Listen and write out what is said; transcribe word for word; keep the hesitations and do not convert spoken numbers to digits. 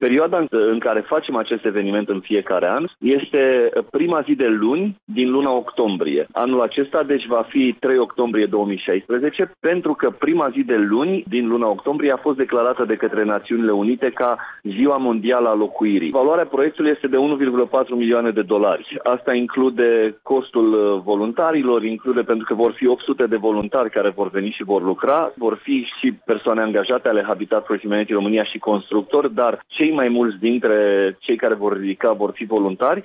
Perioada în care facem acest eveniment în fiecare an este prima zi de luni din luna octombrie. Anul acesta, deci, va fi trei octombrie două mii șaisprezece, pentru că prima zi de luni din luna octombrie a fost declarată de către Națiunile Unite ca Ziua Mondială a Locuirii. Valoarea proiectului este de unu virgulă patru milioane de dolari. Asta include costul voluntarilor, include pentru că vor fi opt sute de voluntari care vor veni și vor lucra, vor fi și persoane angajate ale Habitat for Humanity România și constructori, dar cei mai mulți dintre cei care vor ridica vor fi voluntari